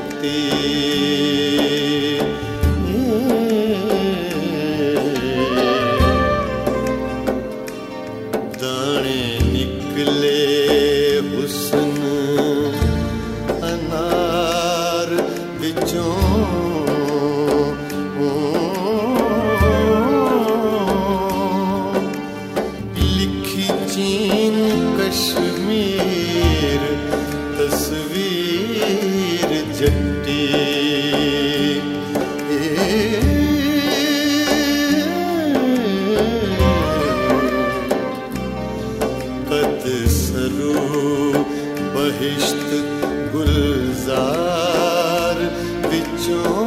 मत्ती दाने निकले हुस्न अनार विचों लिखी चीन कश्मीर तस्वीर जट्टी कद सरू बहिश्त गुलजार विचों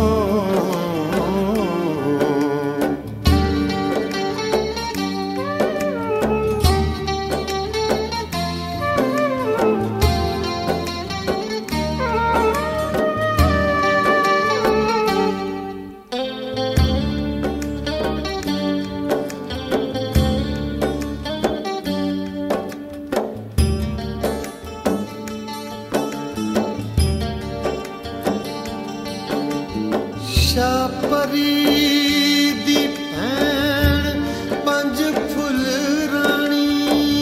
शापरी दी भैन पंज फुल रानी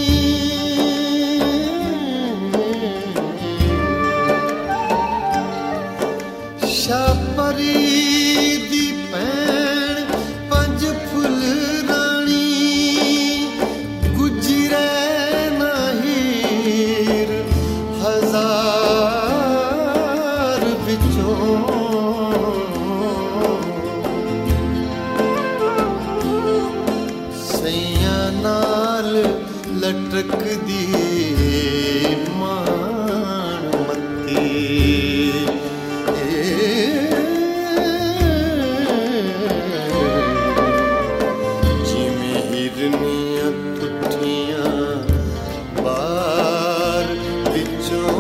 शापरी दी भैन पंज फुल रानी गुजरे नाहीर हजार विचों नाल लटक दी मान मत्ती जिमें हिरनियां तुठियां बार विचों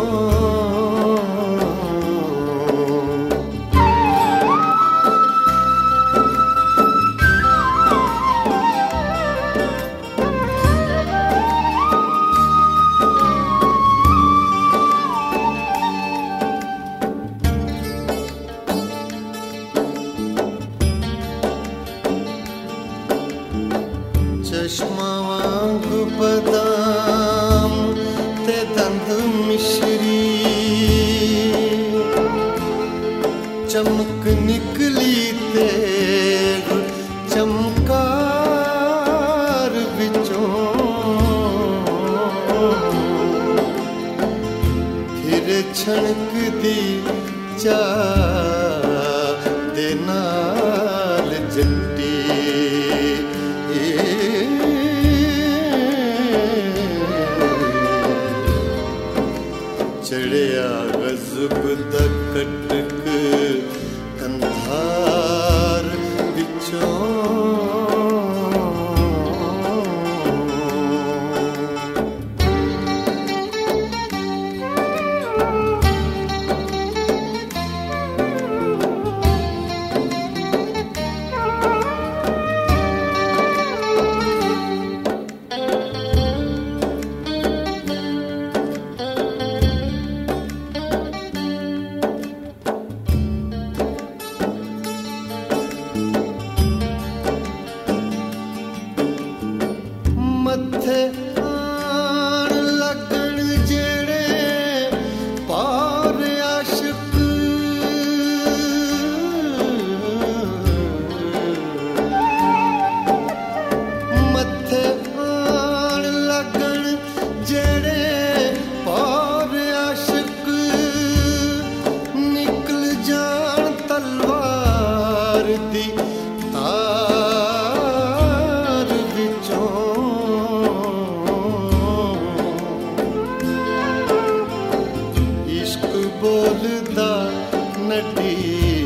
चश्मा वांग बदाम ते दंद मिश्री चमक निकली तेग चमकार विचों फिर छणक दी चा दे नाल जट्टी चढ़िया गज़ब दा कटक कंधार विचों मत्थे आन लगन जेड़े पार आशिक मत्थे आन लगन जेड़े पार आशिक निकल जान तलवार दी तार विचों बोलदा नटी